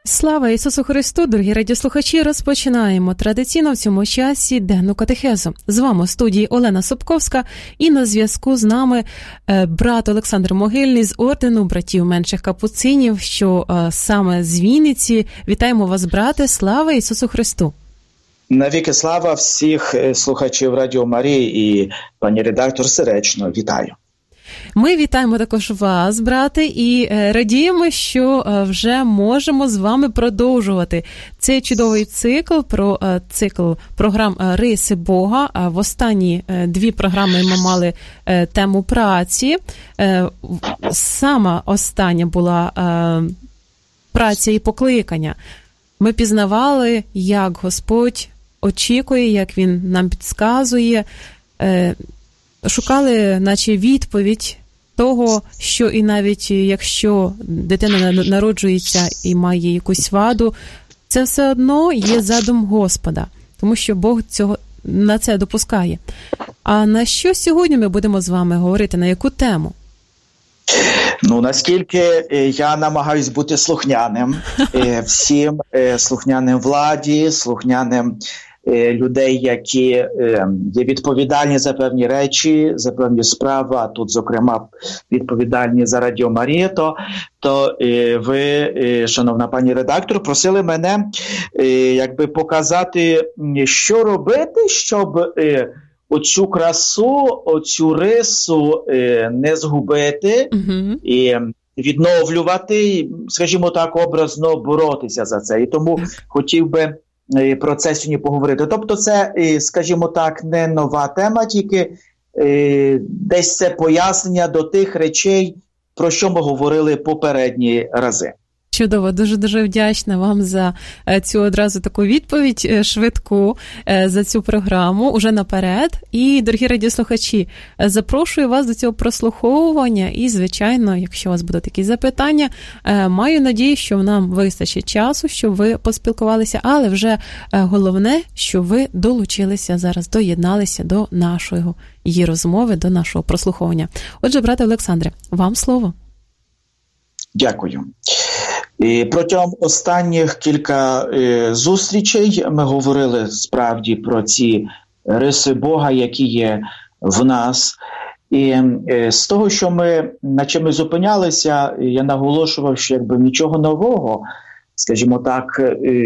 Слава Ісусу Христу, дорогі радіослухачі! Розпочинаємо традиційно в цьому часі денну катехезу. З вами в студії Олена Собковська і на зв'язку з нами брат Олександр Могильний з ордену братів менших капуцинів, що саме з Вінниці. Вітаємо вас, брате! Слава Ісусу Христу! Навіки слава всіх слухачів Радіо Марії і пані редактор сердечно вітаю. Ми вітаємо також вас, брате, і радіємо, що вже можемо з вами продовжувати цей чудовий цикл програм «Риси Бога». В останні дві програми ми мали тему праці. Сама остання була праця і покликання. Ми пізнавали, як Господь очікує, як Він нам підказує, шукали наче відповідь того, що і навіть якщо дитина народжується і має якусь ваду, це все одно є задум Господа, тому що Бог на це допускає. А на що сьогодні ми будемо з вами говорити, на яку тему? Наскільки я намагаюсь бути слухняним всім, слухняним владі, слухняним людей, які є відповідальні за певні речі, за певні справи, а тут, зокрема, відповідальні за Радіо Марія, то ви, шановна пані редактор, просили мене показати, що робити, щоб оцю красу, оцю рису не згубити і відновлювати, скажімо так, образно боротися за це. І тому хотів би про це сьогодні поговорити. Тобто це, скажімо так, не нова тема, тільки десь це пояснення до тих речей, про що ми говорили попередні рази. Чудово, дуже-дуже вдячна вам за цю одразу таку відповідь швидку, за цю програму уже наперед. І, дорогі радіослухачі, запрошую вас до цього прослуховування і, звичайно, якщо у вас будуть якісь запитання, маю надію, що нам вистачить часу, щоб ви поспілкувалися, але вже головне, що ви долучилися зараз, доєдналися до нашої її розмови, до нашого прослуховування. Отже, брате Олександре, вам слово. Дякую. І протягом останніх кілька зустрічей ми говорили справді про ці риси Бога, які є в нас. І з того, на чим ми зупинялися, я наголошував, що нічого нового, скажімо так,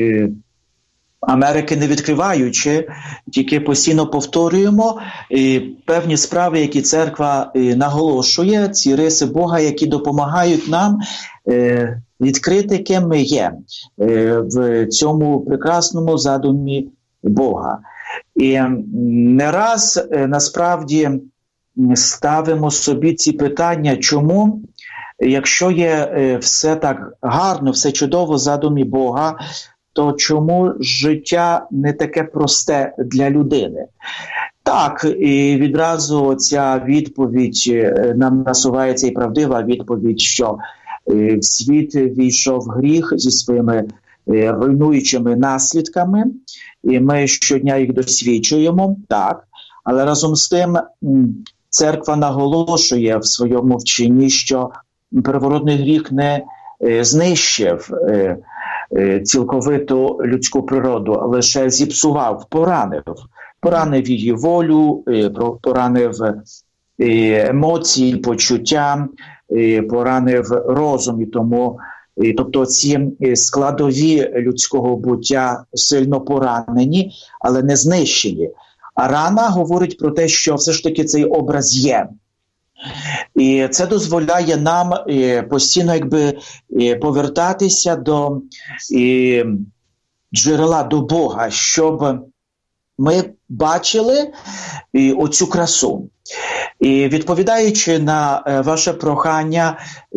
Америки не відкриваючи, тільки постійно повторюємо певні справи, які церква наголошує, ці риси Бога, які допомагають нам відкрити, ким ми є в цьому прекрасному задумі Бога. І не раз насправді ставимо собі ці питання, чому, якщо є все так гарно, все чудово в задумі Бога, то чому життя не таке просте для людини? Так, і відразу ця відповідь нам насувається, і правдива відповідь, що в світ війшов гріх зі своїми руйнуючими наслідками, і ми щодня їх досвідчуємо, так, але разом з тим церква наголошує в своєму вченні, що первородний гріх не знищив цілковиту людську природу, лише зіпсував, поранив її волю, поранив емоції, почуття, поранив розум. І тому, тобто ці складові людського буття сильно поранені, але не знищені. А рана говорить про те, що все ж таки цей образ є. І це дозволяє нам постійно повертатися до джерела, до Бога, щоб ми бачили оцю красу. І відповідаючи на ваше прохання,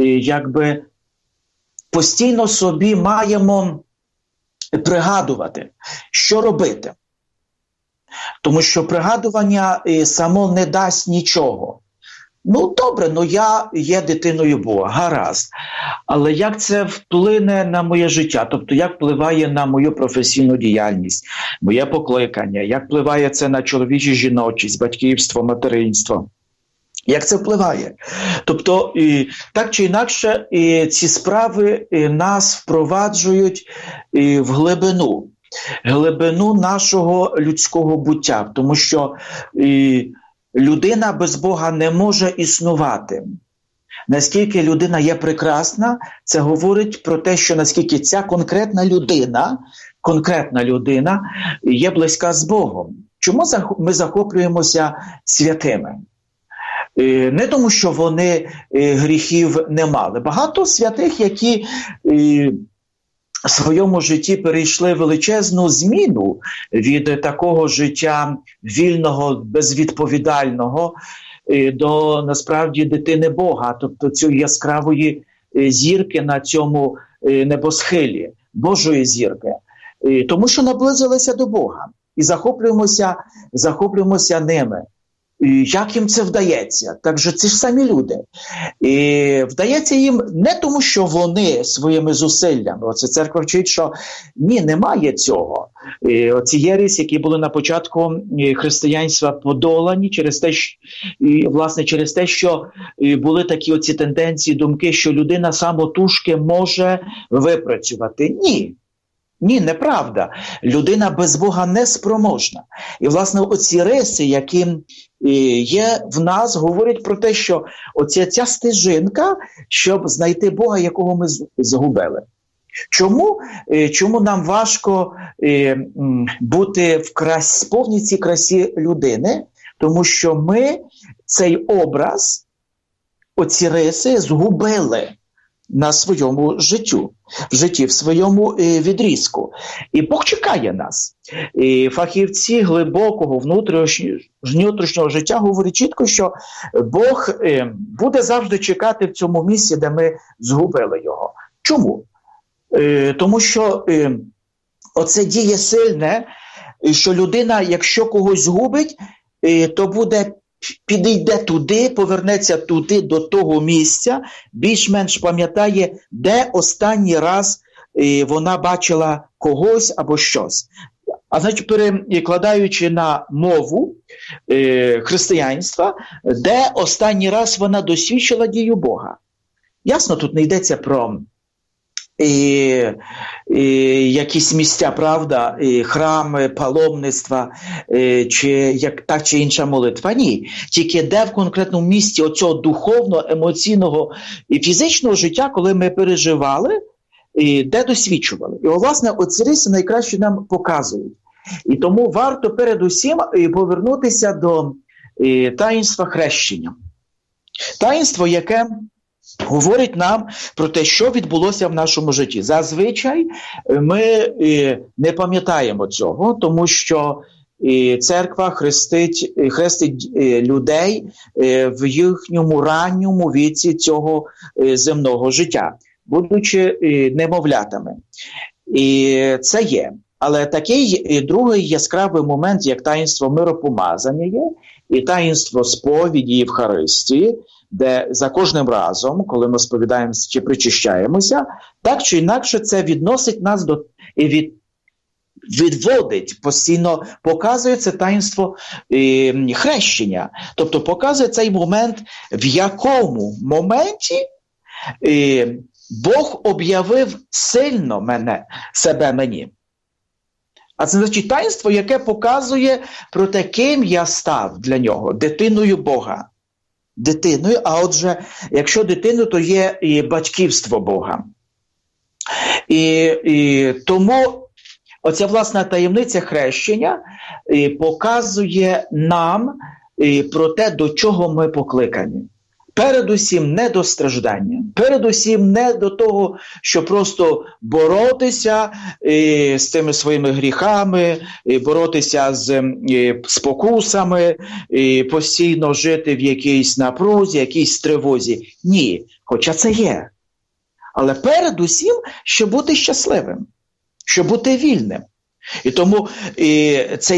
постійно собі маємо пригадувати, що робити. Тому що пригадування само не дасть нічого. Добре, я є дитиною Бога, гаразд. Але як це вплине на моє життя? Тобто, як впливає на мою професійну діяльність, моє покликання? Як впливає це на чоловічу жіночість, батьківство, материнство? Як це впливає? Тобто, так чи інакше, ці справи нас впроваджують в глибину нашого людського буття, тому що людина без Бога не може існувати. Наскільки людина є прекрасна, це говорить про те, що наскільки ця конкретна людина є близька з Богом. Чому ми захоплюємося святими? Не тому, що вони гріхів не мали. Багато святих, які в своєму житті перейшли величезну зміну від такого життя вільного, безвідповідального до, насправді, дитини Бога, тобто цієї яскравої зірки на цьому небосхилі, Божої зірки. Тому що наблизилися до Бога і захоплюємося ними. Як їм це вдається? Так же ці ж самі люди. І вдається їм не тому, що вони своїми зусиллями. Оце церква вчить, що ні, немає цього. Оці єресі, які були на початку християнства подолані через те, що були такі оці тенденції, думки, що людина самотужки може випрацювати. Ні, неправда. Людина без Бога не спроможна. І, власне, оці риси, які є в нас, говорять про те, що ця стежинка, щоб знайти Бога, якого ми згубили. Чому нам важко бути в повній цій красі людини? Тому що ми цей образ, оці риси згубили на своєму житті, в своєму відрізку. І Бог чекає нас. І фахівці глибокого внутрішнього життя говорять чітко, що Бог буде завжди чекати в цьому місці, де ми згубили його. Чому? Тому що оце діє сильне, що людина, якщо когось згубить, то підійде туди, повернеться туди, до того місця, більш-менш пам'ятає, де останній раз вона бачила когось або щось. А значить, перекладаючи на мову християнства, де останній раз вона досвідчила дію Бога. Ясно, тут не йдеться про якісь місця, правда, храми, паломництва, чи та чи інша молитва. Ні. Тільки де в конкретному місці оцього духовного, емоційного і фізичного життя, коли ми переживали, де досвідчували. І, власне, оці риси найкраще нам показують. І тому варто передусім повернутися до таїнства хрещення. Таїнство, яке говорить нам про те, що відбулося в нашому житті. Зазвичай ми не пам'ятаємо цього, тому що церква хрестить людей в їхньому ранньому віці цього земного життя, будучи немовлятами. І це є. Але такий другий яскравий момент, як таїнство миропомазання є, і таїнство сповіді Євхаристії, де за кожним разом, коли ми сповідаємося чи причащаємося, так чи інакше це відносить нас до відводить, постійно показує це таїнство хрещення. Тобто показує цей момент, в якому моменті Бог об'явив сильно себе мені. А це значить таїнство, яке показує про те, ким я став для нього, дитиною Бога. Дитиною, а отже, якщо дитиною, то є і батьківство Бога. І тому оця власна таємниця хрещення показує нам про те, до чого ми покликані. Передусім не до страждання, передусім не до того, що просто боротися з тими своїми гріхами, боротися з спокусами, постійно жити в якійсь напрузі, якійсь тривозі. Ні, хоча це є. Але передусім, щоб бути щасливим, щоб бути вільним. І тому цей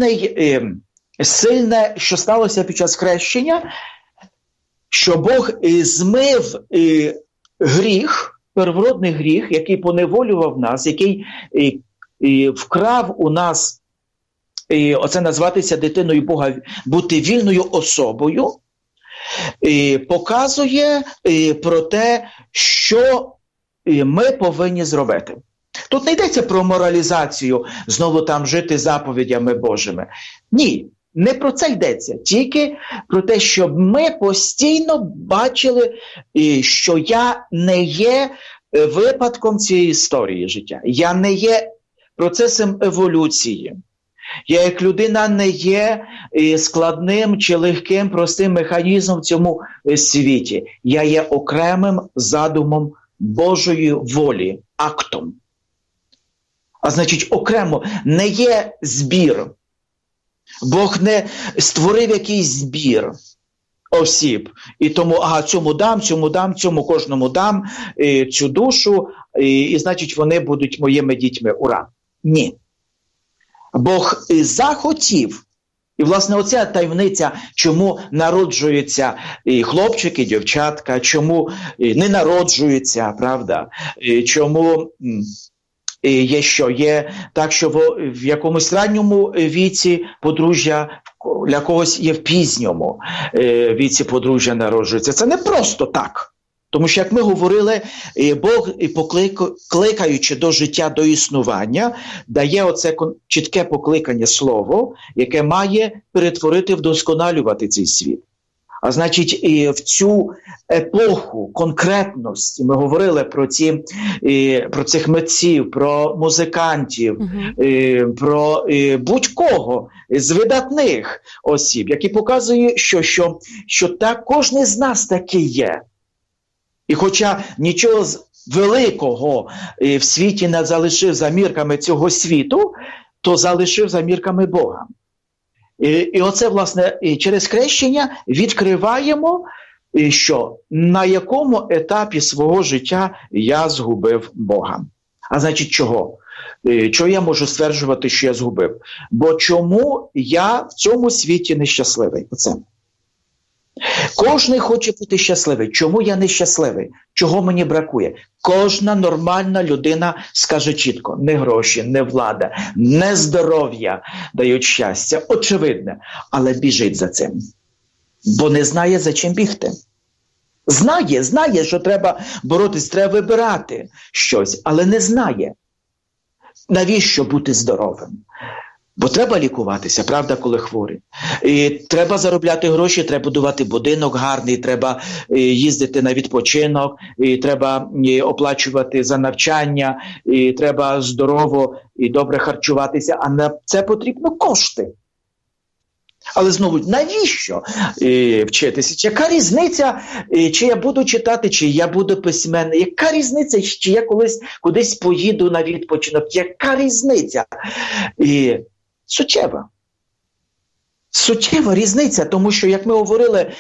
сильне, що сталося під час хрещення, що Бог змив гріх, первородний гріх, який поневолював нас, який вкрав у нас, оце назватися дитиною Бога, бути вільною особою, показує про те, що ми повинні зробити. Тут не йдеться про моралізацію, знову там жити заповідями Божими. Ні, не про це йдеться. Тільки про те, щоб ми постійно бачили, що я не є випадком цієї історії життя. Я не є процесом еволюції. Я як людина не є складним чи легким, простим механізмом в цьому світі. Я є окремим задумом Божої волі, актом. А значить, окремо не є збір. Бог не створив якийсь збір осіб. І тому, цьому дам, цьому кожному дам цю душу, і значить, вони будуть моїми дітьми. Ура! Ні. Бог захотів. І, власне, оця таємниця, чому народжуються хлопчики, дівчатка, чому не народжуються, правда? Чому є так, що в якомусь ранньому віці подружжя, для когось є в пізньому віці подружжя народжується. Це не просто так. Тому що, як ми говорили, Бог, покликаючи до життя, до існування, дає оце чітке покликання слово, яке має перетворити, вдосконалювати цей світ. А значить, і в цю епоху конкретності, ми говорили про цих митців, про музикантів, про будь-кого з видатних осіб, які показують, що так кожен з нас такий є. І хоча нічого великого в світі не залишив за мірками цього світу, то залишив за мірками Бога. І оце, власне, через хрещення відкриваємо, що на якому етапі свого життя я згубив Бога. А значить, чого? Чого я можу стверджувати, що я згубив? Бо чому я в цьому світі нещасливий? Оце. Кожен хоче бути щасливий. Чому я нещасливий? Чого мені бракує? Кожна нормальна людина скаже чітко: не гроші, не влада, не здоров'я дають щастя. Очевидне. Але біжить за цим. Бо не знає, за чим бігти. Знає, що треба боротись, треба вибирати щось, але не знає, навіщо бути здоровим. Бо треба лікуватися, правда, коли хворий. І треба заробляти гроші, треба будувати будинок гарний, треба їздити на відпочинок, і треба оплачувати за навчання, і треба здорово і добре харчуватися, а на це потрібно кошти. Але знову, навіщо вчитися? Яка різниця, чи я буду читати, чи я буду письменник? Яка різниця, чи я кудись поїду на відпочинок? Яка різниця? Суттєва різниця, тому що, як ми говорили,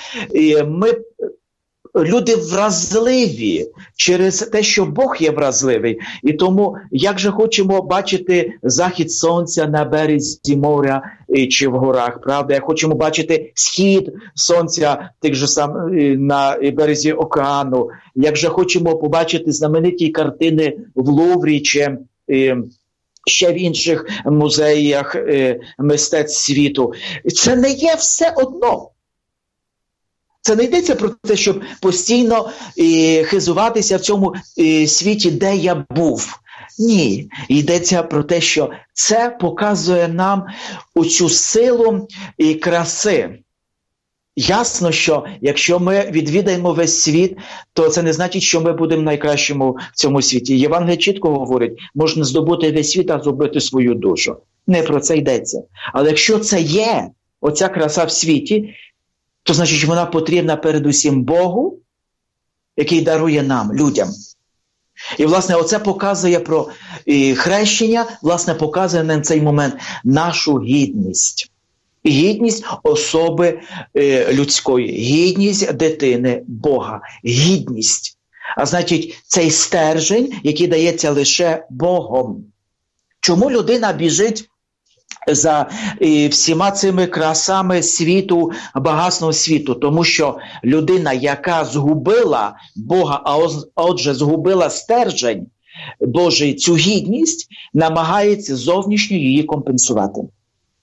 люди вразливі через те, що Бог є вразливий. І тому, як же хочемо бачити захід сонця на березі моря чи в горах, правда? Як хочемо бачити схід сонця на березі океану, як же хочемо побачити знамениті картини в Луврі чи ще в інших музеях мистецтв світу. Це не є все одно. Це не йдеться про те, щоб постійно хизуватися в цьому світі, де я був. Ні. Йдеться про те, що це показує нам оцю силу і краси. Ясно, що якщо ми відвідаємо весь світ, то це не значить, що ми будемо найкращими в цьому світі. Євангеліє чітко говорить, можна здобути весь світ, а зробити свою душу. Не про це йдеться. Але якщо це є, оця краса в світі, то значить, вона потрібна передусім Богу, який дарує нам, людям. І, власне, оце показує про хрещення, власне, показує на цей момент нашу гідність. Гідність особи людської, гідність дитини Бога, гідність. А значить, цей стержень, який дається лише Богом. Чому людина біжить за всіма цими красами світу, багатства світу? Тому що людина, яка згубила Бога, а отже згубила стержень Божий, цю гідність, намагається зовнішньо її компенсувати.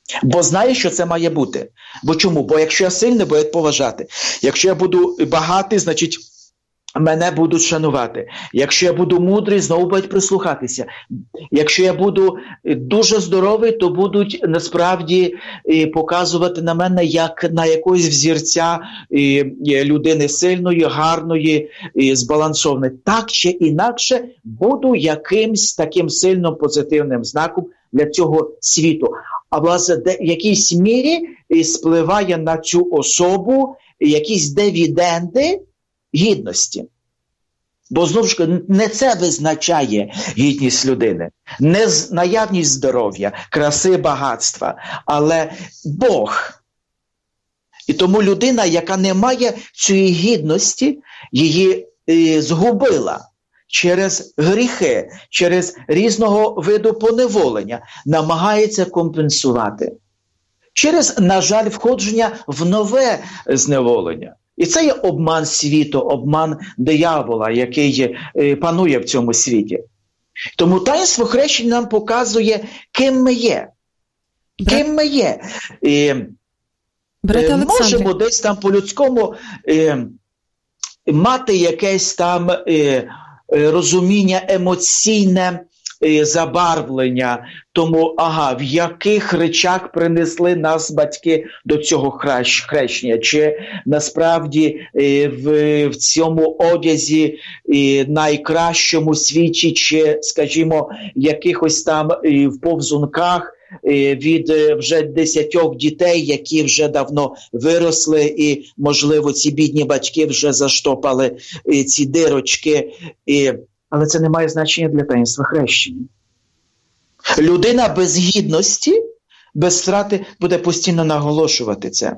Бо знає, що це має бути. Бо чому? Бо якщо я сильний, будуть поважати. Якщо я буду багатий, значить мене будуть шанувати. Якщо я буду мудрий, знову будуть прислухатися. Якщо я буду дуже здоровий, то будуть насправді показувати на мене як на якогось взірця людини сильної, гарної, збалансованої. Так чи інакше буду якимсь таким сильно позитивним знаком для цього світу. А власне, в якійсь мірі спливає на цю особу якісь дивіденди гідності. Бо, знову ж, не це визначає гідність людини. Не наявність здоров'я, краси, багатства, але Бог. І тому людина, яка не має цієї гідності, її згубила через гріхи, через різного виду поневолення, намагається компенсувати. Через, на жаль, входження в нове зневолення. І це є обман світу, обман диявола, який панує в цьому світі. Тому таїнство хрещення нам показує, ким ми є. Ким ми є. Можемо десь там по-людському мати якесь там розуміння емоційне, забарвлення, тому, в яких речах принесли нас батьки до цього хрещення, чи насправді в цьому одязі найкращому світі, чи, скажімо, якихось там в повзунках від вже 10 дітей, які вже давно виросли, і, можливо, ці бідні батьки вже заштопали ці дирочки, але це не має значення для таїнства хрещення. Людина без гідності, без страти буде постійно наголошувати це.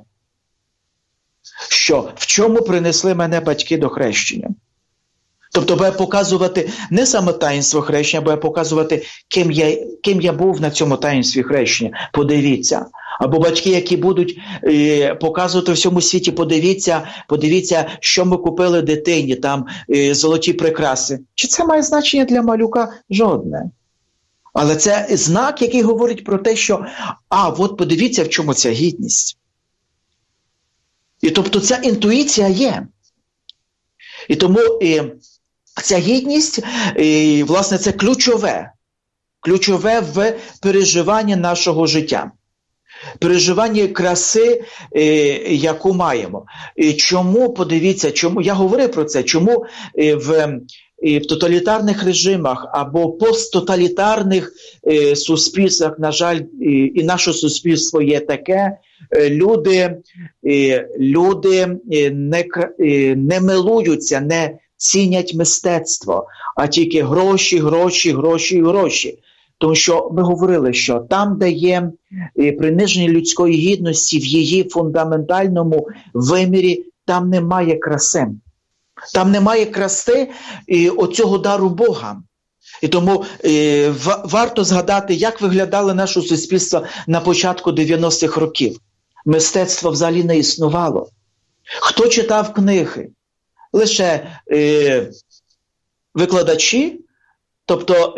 Що? В чому принесли мене батьки до хрещення? Тобто буде показувати не саме таїнство хрещення, буде показувати, ким я був на цьому таїнстві хрещення. Подивіться. Або батьки, які будуть показувати в всьому світі, подивіться, що ми купили дитині, там золоті прикраси. Чи це має значення для малюка? Жодне. Але це знак, який говорить про те, що, от подивіться, в чому ця гідність. І тобто ця інтуїція є. І тому ця гідність, власне, це ключове в переживанні нашого життя. Переживання краси, яку маємо. Чому, подивіться, я говорив про це, чому в тоталітарних режимах або посттоталітарних суспільствах, на жаль, і наше суспільство є таке, люди не милуються, не цінять мистецтво, а тільки гроші. Тому що ми говорили, що там, де є приниження людської гідності в її фундаментальному вимірі, там немає краси. Там немає краси і оцього дару Бога. І тому варто згадати, як виглядало наше суспільство на початку 90-х років. Мистецтво взагалі не існувало. Хто читав книги? Лише викладачі, тобто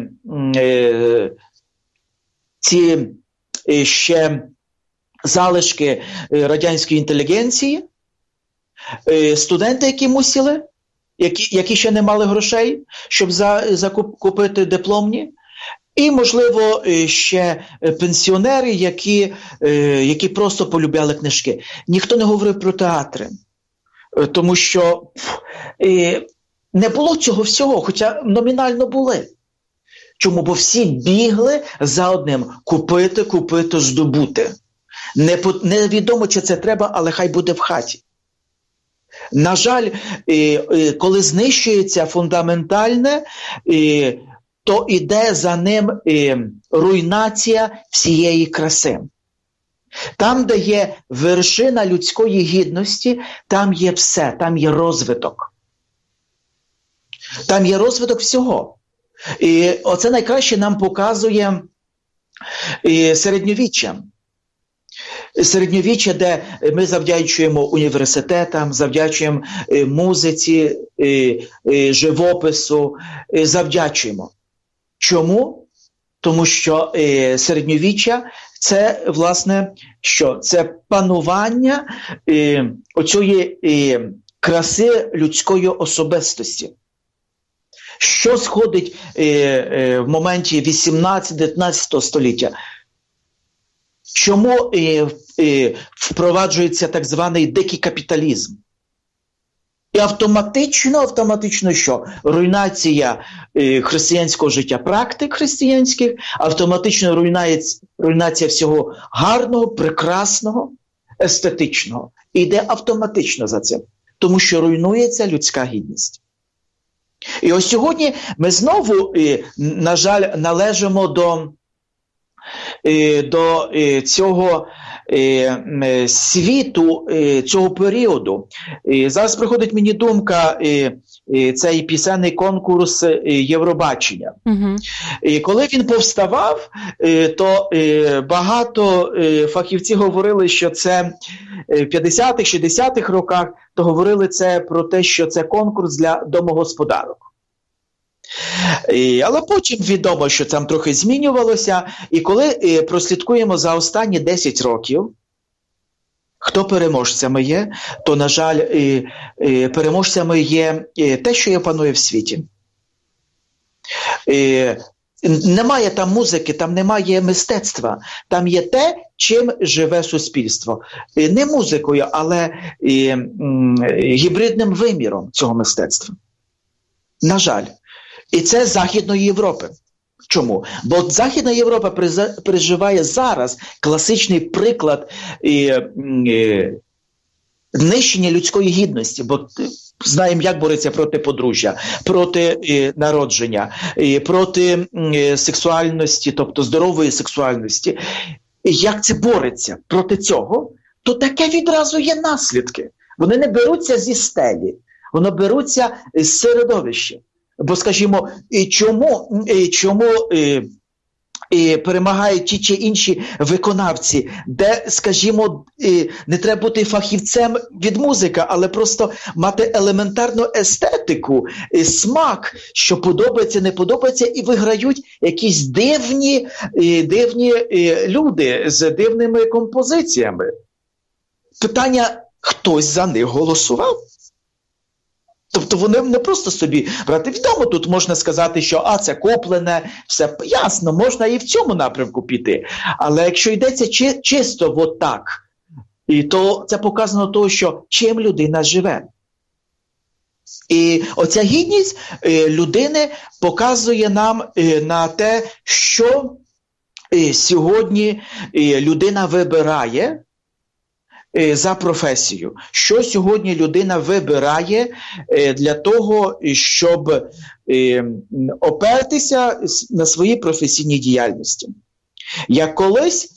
ці ще залишки радянської інтелігенції, студенти, які мусили, які ще не мали грошей, щоб закупити дипломні, і, можливо, ще пенсіонери, які просто полюбляли книжки. Ніхто не говорив про театри, тому що не було цього всього, хоча номінально були. Чому? Бо всі бігли за одним – купити, здобути. Невідомо, чи це треба, але хай буде в хаті. На жаль, коли знищується фундаментальне, то йде за ним руйнація всієї краси. Там, де є вершина людської гідності, там є все, там є розвиток. Там є розвиток всього. І оце найкраще нам показує середньовіччя. Середньовіччя, де ми завдячуємо університетам, завдячуємо музиці, живопису, завдячуємо. Чому? Тому що середньовіччя – Це, власне, що? Це панування оцієї краси людської особистості. Що сходить в моменті 18-19 століття? Чому впроваджується так званий дикий капіталізм? І автоматично що? Руйнація християнського життя, практик християнських, автоматично руйнація всього гарного, прекрасного, естетичного. І йде автоматично за цим, тому що руйнується людська гідність. І ось сьогодні ми знову, на жаль, належимо до цього світу, цього періоду. Зараз приходить мені думка, цей пісенний конкурс Євробачення. Угу. Коли він повставав, то багато фахівців говорили, що це в 50-х, 60-х роках, то говорили це про те, що це конкурс для домогосподарок. Але потім відомо, що там трохи змінювалося, і коли прослідкуємо за останні 10 років, хто переможцями є, то, на жаль, переможцями є те, що панує в світі. Немає там музики, там немає мистецтва, там є те, чим живе суспільство. Не музикою, але гібридним виміром цього мистецтва. На жаль. І це Західної Європи. Чому? Бо Західна Європа переживає зараз класичний приклад нищення людської гідності, бо знаємо, як бореться проти подружжя, проти народження, проти сексуальності, тобто здорової сексуальності. Як це бореться проти цього, то таке відразу є наслідки. Вони не беруться зі стелі, вони беруться з середовища. Бо, скажімо, чому перемагають ті чи інші виконавці, де, скажімо, не треба бути фахівцем від музики, але просто мати елементарну естетику, смак, що подобається, не подобається, і виграють якісь дивні люди з дивними композиціями. Питання, хтось за них голосував? Тобто вони не просто собі брати. Відомо, тут можна сказати, що це куплене, все ясно, можна і в цьому напрямку піти. Але якщо йдеться чисто отак, то це показано того, що чим людина живе. І оця гідність людини показує нам на те, що сьогодні людина вибирає за професію. Що сьогодні людина вибирає для того, щоб опертися на своїй професійній діяльності. Як колись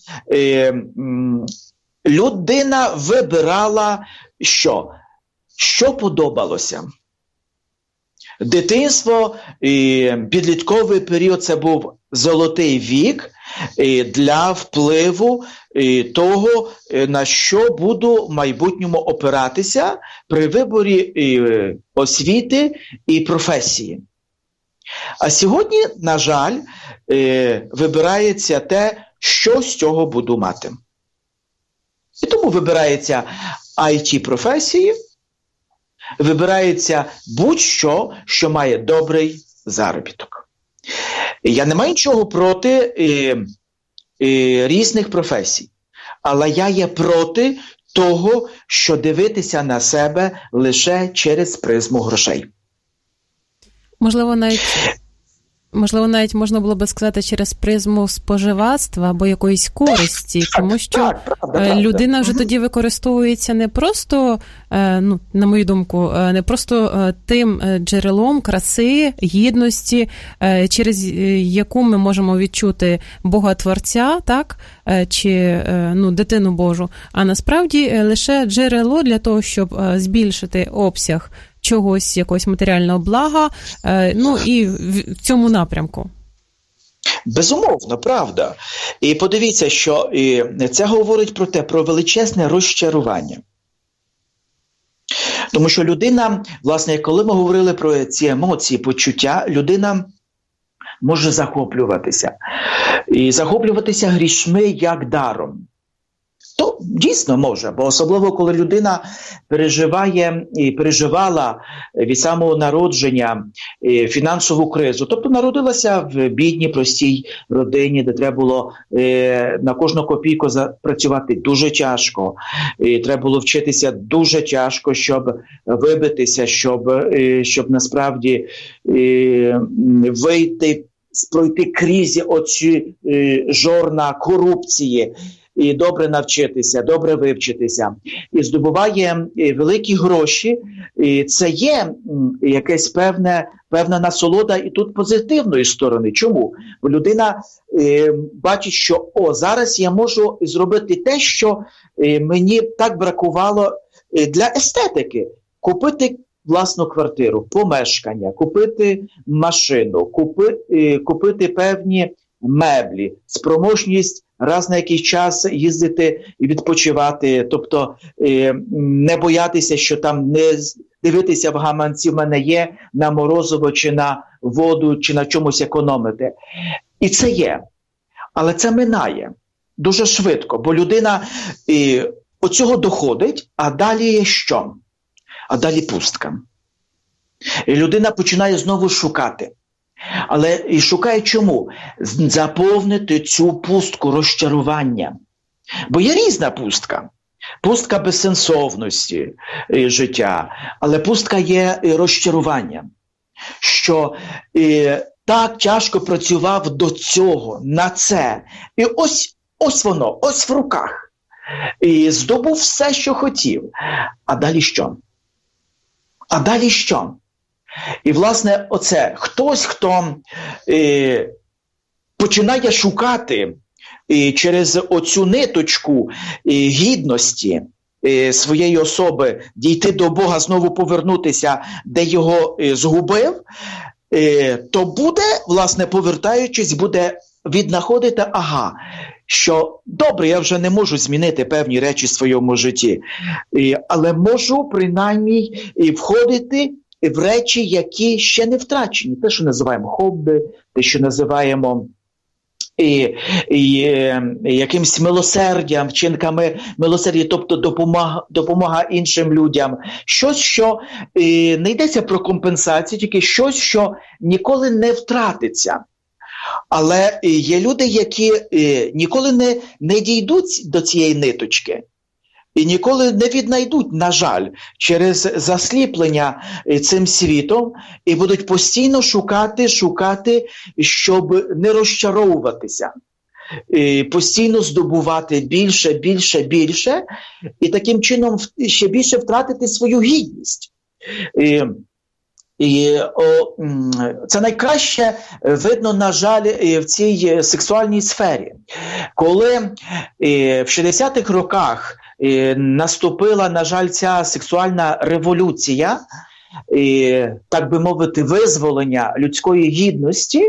людина вибирала що? Що подобалося? Дитинство, підлітковий період – це був золотий вік для впливу того, на що буду в майбутньому опиратися при виборі освіти і професії. А сьогодні, на жаль, вибирається те, що з цього буду мати. І тому вибирається IT-професії, вибирається будь-що, що має добрий заробіток. Я не маю нічого проти різних професій, але я є проти того, що дивитися на себе лише через призму грошей. Можливо, навіть можна було би сказати через призму споживацтва або якоїсь користі, тому що людина вже тоді використовується не просто, на мою думку, не просто тим джерелом краси, гідності, через яку ми можемо відчути Бога-творця, так, чи дитину Божу, а насправді лише джерело для того, щоб збільшити обсяг чогось, якогось матеріального блага, і в цьому напрямку. Безумовно, правда. І подивіться, що це говорить про величезне розчарування. Тому що людина, власне, коли ми говорили про ці емоції, почуття, людина може захоплюватися. І захоплюватися грішми як даром. То дійсно може, бо особливо, коли людина переживає і переживала від самого народження фінансову кризу. Тобто народилася в бідній, простій родині, де треба було на кожну копійку працювати дуже тяжко. Треба було вчитися дуже тяжко, щоб вибитися, щоб насправді пройти крізь оці жорна корупції. І добре навчитися, добре вивчитися. І здобуває великі гроші. І це є якась певна насолода і тут позитивної сторони. Чому? Бо людина бачить, що зараз я можу зробити те, що мені так бракувало для естетики. Купити власну квартиру, помешкання, купити машину, купити певні меблі, спроможність раз на якийсь час їздити і відпочивати, тобто не боятися, що там не дивитися в гаманці в мене є на морозиво, чи на воду, чи на чомусь економити. І це є. Але це минає дуже швидко, бо людина оцього доходить, а далі є що? А далі пустка. І людина починає знову шукати. Але і шукає чому? Заповнити цю пустку розчарування. Бо є різна пустка. Пустка безсенсовності життя. Але пустка є розчарування. Що так тяжко працював до цього, на це. І ось воно, ось в руках. І здобув все, що хотів. А далі що? А далі що? І, власне, оце хтось, хто починає шукати через оцю ниточку гідності своєї особи, дійти до Бога, знову повернутися, де його згубив, то буде, власне, повертаючись, буде віднаходити, що добре, я вже не можу змінити певні речі в своєму житті, але можу, принаймні, входити в речі, які ще не втрачені. Те, що називаємо хобі, те, що називаємо якимось милосердям, вчинками милосердя, тобто допомога іншим людям. Щось, що не йдеться про компенсацію, тільки щось, що ніколи не втратиться. Але є люди, які ніколи не дійдуть до цієї ниточки. І ніколи не віднайдуть, на жаль, через засліплення цим світом, і будуть постійно шукати, щоб не розчаровуватися. І постійно здобувати більше, і таким чином ще більше втратити свою гідність. Це найкраще видно, на жаль, в цій сексуальній сфері. Коли в 60-х роках наступила, на жаль, ця сексуальна революція, так би мовити, визволення людської гідності,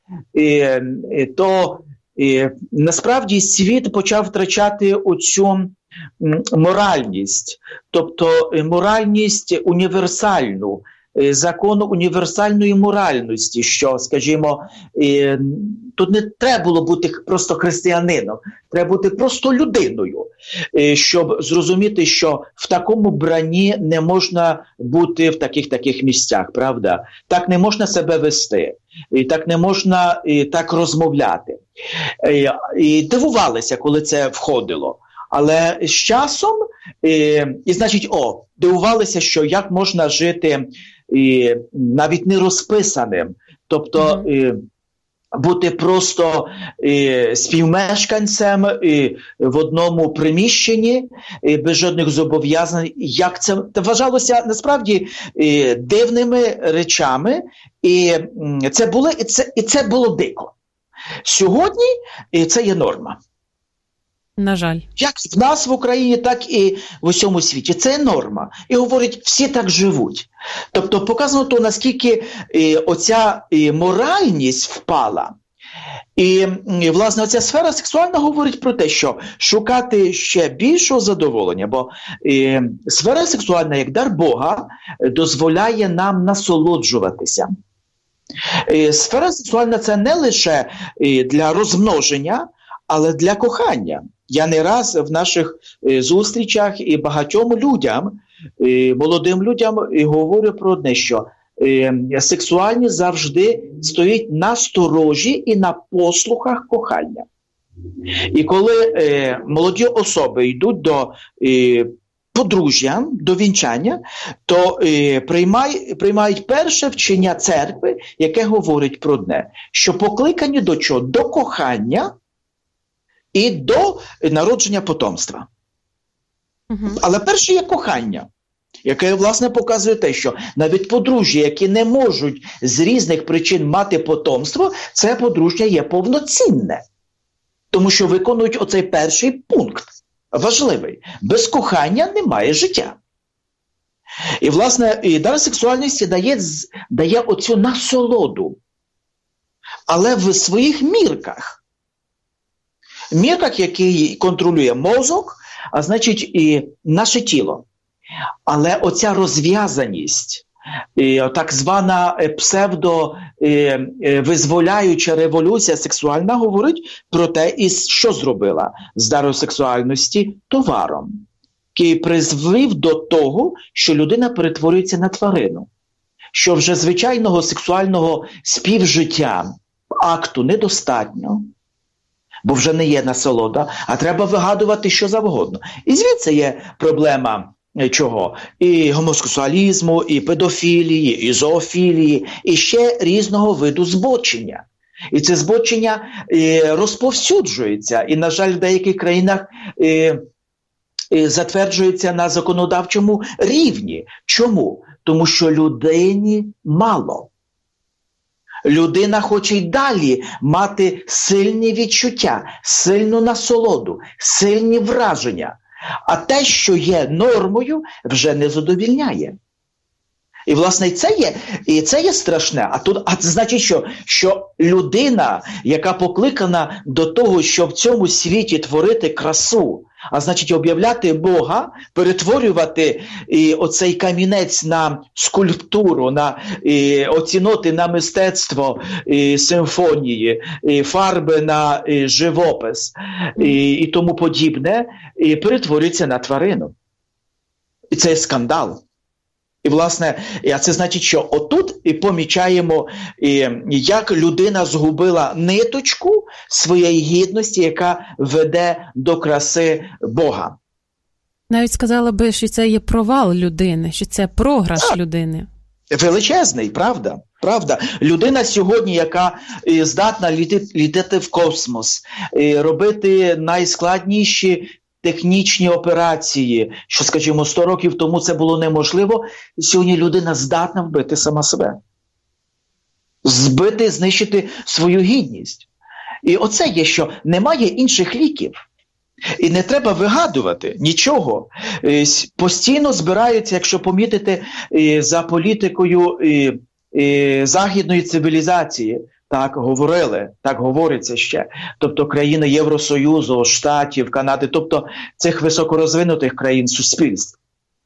то насправді світ почав втрачати оцю моральність, тобто моральність універсальну, закон універсальної моральності, що, скажімо, тут не треба було бути просто християнином, треба бути просто людиною, щоб зрозуміти, що в такому бранні не можна бути в таких місцях, правда? Так не можна себе вести, і так не можна так розмовляти. І дивувалися, коли це входило. Але з часом, значить, дивувалися, що як можна жити навіть не розписаним, тобто бути просто співмешканцем в одному приміщенні, без жодних зобов'язань. Як це вважалося насправді дивними речами, і це було дико. Сьогодні це є норма. На жаль. Як в нас в Україні, так і в усьому світі. Це норма. І говорять, всі так живуть. Тобто показано то, наскільки оця моральність впала. І, власне, оця сфера сексуальна говорить про те, що шукати ще більшого задоволення, бо сфера сексуальна, як дар Бога, дозволяє нам насолоджуватися. Сфера сексуальна – це не лише для розмноження, але для кохання. Я не раз в наших зустрічах і багатьом людям, молодим людям говорю про одне, що сексуальність завжди стоїть на сторожі і на послухах кохання. І коли молоді особи йдуть до подружжя, до вінчання, то приймають перше вчення церкви, яке говорить про одне, що покликані до чого? До кохання і до народження потомства. Але перше є кохання, яке, власне, показує те, що навіть подружжя, які не можуть з різних причин мати потомство, це подружжя є повноцінне. Тому що виконують оцей перший пункт, важливий. Без кохання немає життя. І, власне, і дар сексуальності дає оцю насолоду, але в своїх мірках. Мірках, які контролює мозок, а значить і наше тіло. Але оця розв'язаність, так звана псевдо-визволяюча революція сексуальна говорить про те, і що зробила з дару сексуальності товаром, який призвів до того, що людина перетворюється на тварину. Що вже звичайного сексуального співжиття, акту недостатньо, бо вже не є насолода, а треба вигадувати що завгодно. І звідси є проблема чого? І гомосексуалізму, і педофілії, і зоофілії, і ще різного виду збочення. І це збочення розповсюджується, і, на жаль, в деяких країнах затверджується на законодавчому рівні. Чому? Тому що людині мало. Людина хоче й далі мати сильні відчуття, сильну насолоду, сильні враження. А те, що є нормою, вже не задовільняє. І, власне, і це є страшне. А це значить, що людина, яка покликана до того, щоб в цьому світі творити красу, а значить об'являти Бога, перетворювати оцей камінець на скульптуру, на оціноти на мистецтво симфонії, фарби на живопис і тому подібне, і перетворюється на тварину. І це є скандал. І, власне, це значить, що отут і помічаємо, як людина згубила ниточку своєї гідності, яка веде до краси Бога. Навіть сказала би, що це є провал людини, що це програш людини. Величезний, правда? Правда. Людина сьогодні, яка здатна літати в космос, робити найскладніші технічні операції, що, скажімо, 100 років тому це було неможливо, сьогодні людина здатна вбити сама себе. Знищити свою гідність. І оце є, що немає інших ліків. І не треба вигадувати нічого. Постійно збираються, якщо помітити, за політикою західної цивілізації, так говорили, так говориться ще. Тобто країни Євросоюзу, Штатів, Канади, тобто цих високорозвинутих країн суспільств.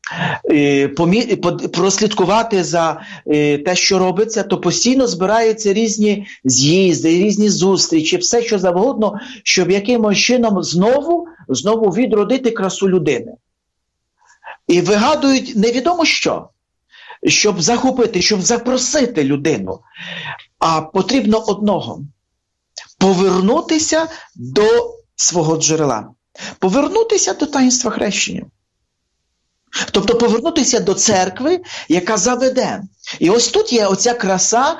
Прослідкувати за те, що робиться, то постійно збираються різні з'їзди, різні зустрічі, все що завгодно, щоб якимось чином знову відродити красу людини. І вигадують невідомо що, щоб захопити, щоб запросити людину. А потрібно одного – повернутися до свого джерела, повернутися до таїнства хрещення. Тобто повернутися до церкви, яка заведе. І ось тут є оця краса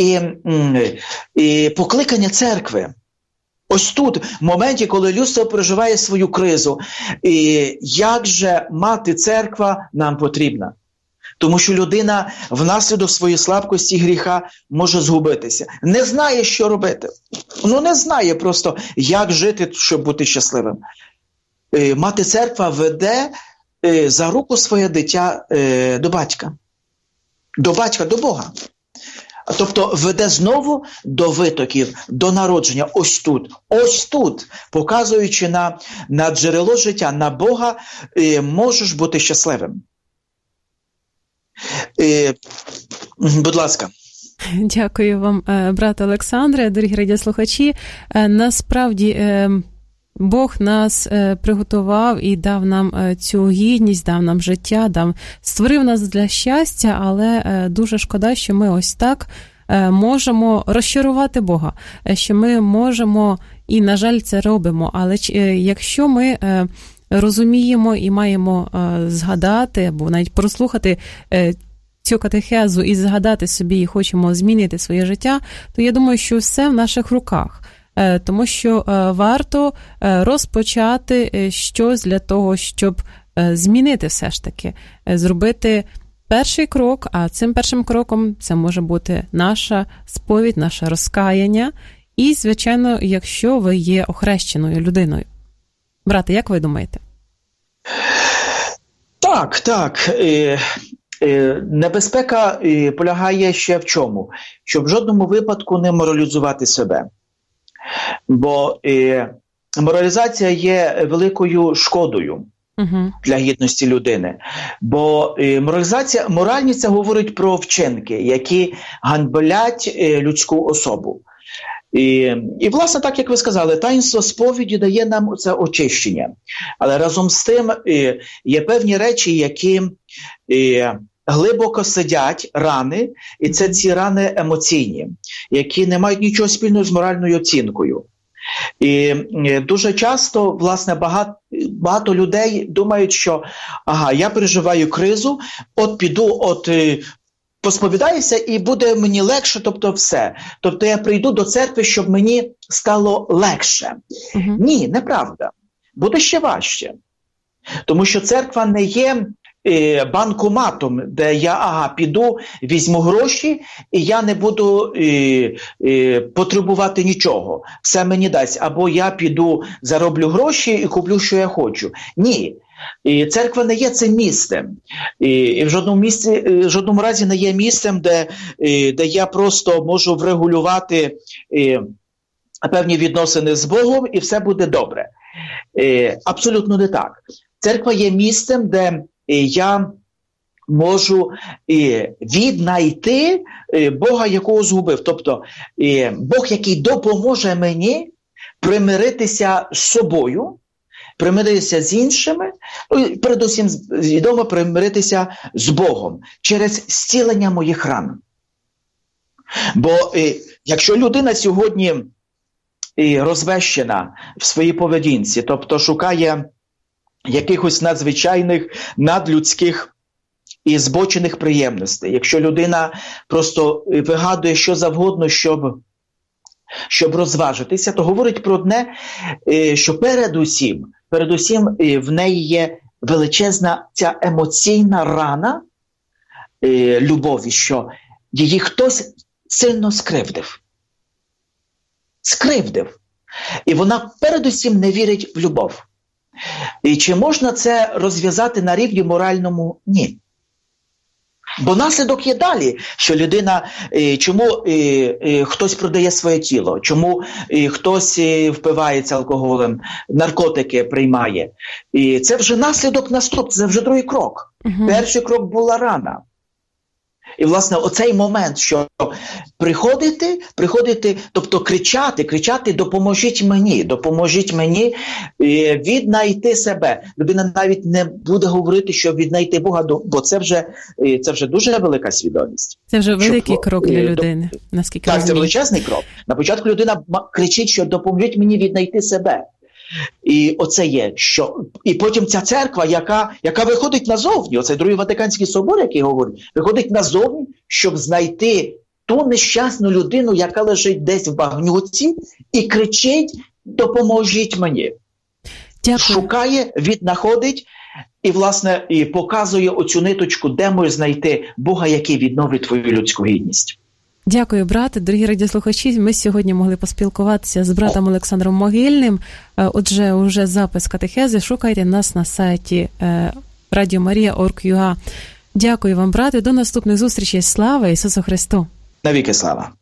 і покликання церкви. Ось тут, в моменті, коли людство переживає свою кризу, як же мати церква нам потрібна? Тому що людина внаслідок своєї слабкості і гріха може згубитися. Не знає, що робити. Не знає просто, як жити, щоб бути щасливим. Мати церква веде за руку своє дитя до батька. До батька, до Бога. Тобто веде знову до витоків, до народження. Ось тут, показуючи на джерело життя, на Бога, можеш бути щасливим. Будь ласка. Дякую вам, брате Олександре, дорогі радіослухачі. Насправді, Бог нас приготував і дав нам цю гідність, дав нам життя, створив нас для щастя, але дуже шкода, що ми ось так можемо розчарувати Бога, що ми можемо, і, на жаль, це робимо, але якщо ми розуміємо і маємо згадати, або навіть прослухати цю катехезу і згадати собі, і хочемо змінити своє життя, то я думаю, що все в наших руках. Тому що варто розпочати щось для того, щоб змінити все ж таки, зробити перший крок, а цим першим кроком це може бути наша сповідь, наше розкаяння і, звичайно, якщо ви є охрещеною людиною. Брате, як ви думаєте? Так. Небезпека полягає ще в чому? Щоб в жодному випадку не моралізувати себе. Бо моралізація є великою шкодою для гідності людини. Бо моральність говорить про вчинки, які ганьблять людську особу. І, власне, так, як ви сказали, таїнство сповіді дає нам це очищення. Але разом з тим є певні речі, які глибоко сидять, рани, і це ці рани емоційні, які не мають нічого спільного з моральною оцінкою. І дуже часто, власне, багато людей думають, що я переживаю кризу, піду, посповідаюся і буде мені легше, тобто все. Тобто я прийду до церкви, щоб мені стало легше. Ні, неправда. Буде ще важче. Тому що церква не є банкоматом, де я піду, візьму гроші, і я не буду потребувати нічого. Все мені дасть. Або я піду, зароблю гроші і куплю, що я хочу. Ні. І церква не є цим місцем. І в жодному разі не є місцем, де я просто можу врегулювати певні відносини з Богом, і все буде добре. Абсолютно не так. Церква є місцем, де я можу віднайти Бога, якого згубив. Тобто Бог, який допоможе мені примиритися з собою, примиритися з іншими, і передусім відомо примиритися з Богом через зцілення моїх ран. Бо якщо людина сьогодні розвещена в своїй поведінці, тобто шукає якихось надзвичайних, надлюдських і збочених приємностей, якщо людина просто вигадує що завгодно, щоб розважитися, то говорить про одне, що передусім в неї є величезна ця емоційна рана любові, що її хтось сильно скривдив. І вона передусім не вірить в любов. І чи можна це розв'язати на рівні моральному? Ні. Бо наслідок є далі, що людина, чому хтось продає своє тіло, чому хтось впивається алкоголем, наркотики приймає. І це вже наслідок наступний, це вже другий крок. Перший крок була рана. І, власне, оцей момент, що приходити, тобто кричати, допоможіть мені віднайти себе. Людина навіть не буде говорити, що віднайти Бога, бо це вже дуже велика свідомість. Це вже великий крок для людини, наскільки розумію. Так, це величезний крок. На початку людина кричить, що допоможіть мені віднайти себе. І оце є, що і потім ця церква, яка виходить назовні, оцей Другий Ватиканський собор, який говорить, виходить назовні, щоб знайти ту нещасну людину, яка лежить десь в багнюці і кричить: допоможіть мені. Дякую. Шукає, віднаходить і, власне, і показує оцю ниточку, де можна знайти Бога, який відновить твою людську гідність. Дякую, брате. Дорогі радіослухачі, ми сьогодні могли поспілкуватися з братом Олександром Могильним. Отже, уже запис катехези. Шукайте нас на сайті radiomaria.org.ua. Дякую вам, брате. До наступних зустрічей. Слава Ісусу Христу! Навіки слава!